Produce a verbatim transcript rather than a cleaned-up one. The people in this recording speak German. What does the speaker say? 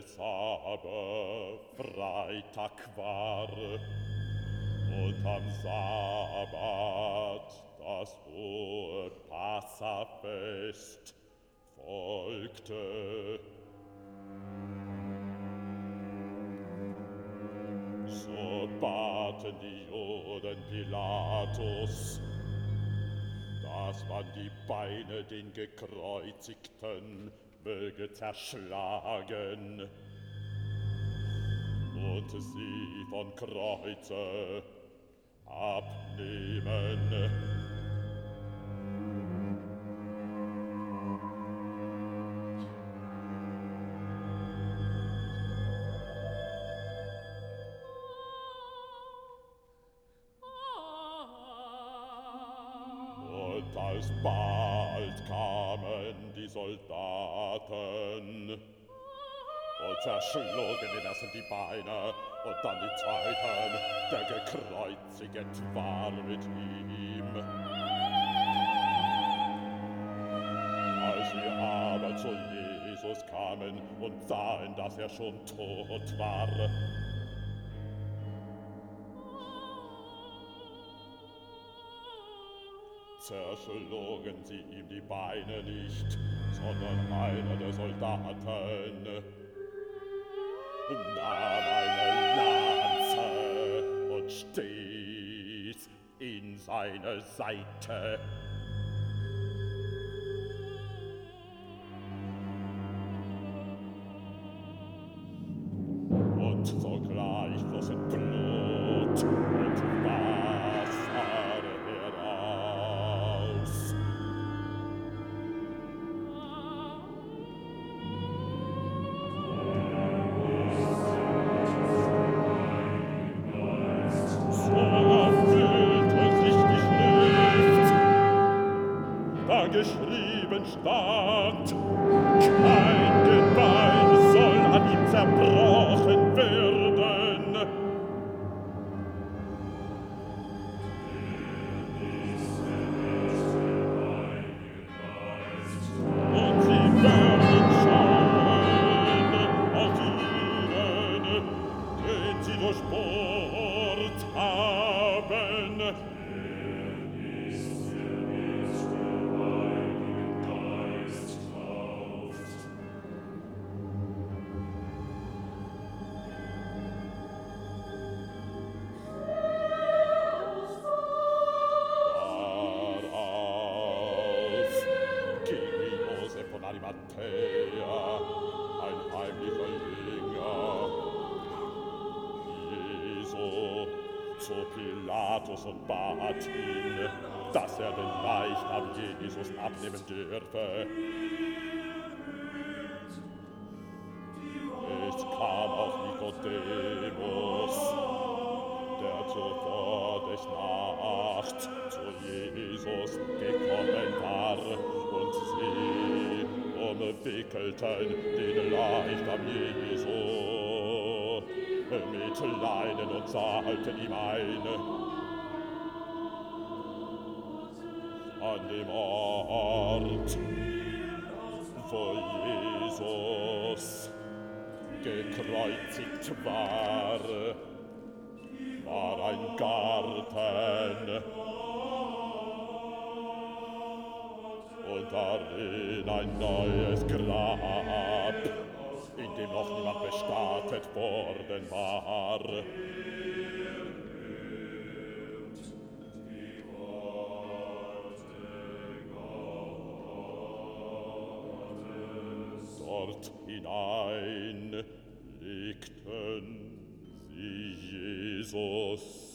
es aber Freitag war und am Sabbat das hohe Passafest folgte, so baten die Juden Pilatus, dass man die Beine den Gekreuzigten möge zerschlagen und sie vom Kreuze abnehmen. Und alsbald kamen die Soldaten und zerschlugen dem ersten die Beine und dann die zweiten, der gekreuzigt war mit ihm. Als sie aber zu Jesus kamen und sahen, dass er schon tot war, zerschlugen sie ihm die Beine nicht, sondern einer der Soldaten nahm eine Lanze und stieß in seine Seite. Und sogleich flossen Blut und Wasser heraus. So erfüllte sich die Schrift, da geschrieben stand: Kein Gebein soll an ihm zerbrochen werden. Und sie werden schauen auf ihnen, den sie durchbohrt haben. Darauf ging Josef von Arimathäa, ein heimlicher Jünger, Jesu zu Pilatus und bat ihn, dass er den Leichnam Jesus abnehmen dürfe. Es kam auch Nikodemus, der zuvor des Nachts zu Jesus gekommen war, und sie umwickelten den Leichnam Jesu mit Leinen und zahlten ihm ein. An dem Ort, wo Jesus gekreuzigt war, war ein Garten und darin ein neues Grab, in dem noch niemand bestattet worden war. Dort hinein legten sie Jesus